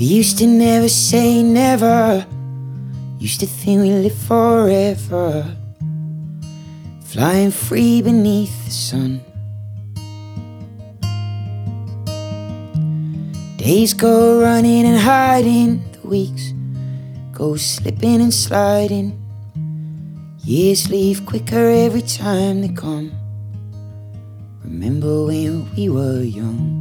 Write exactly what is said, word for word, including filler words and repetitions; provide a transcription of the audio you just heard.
used to never say never, used to think we live forever, flying free beneath the sun. Days go running and hiding, the weeks go slipping and sliding. Years leave quicker every time they come. Remember when we were young.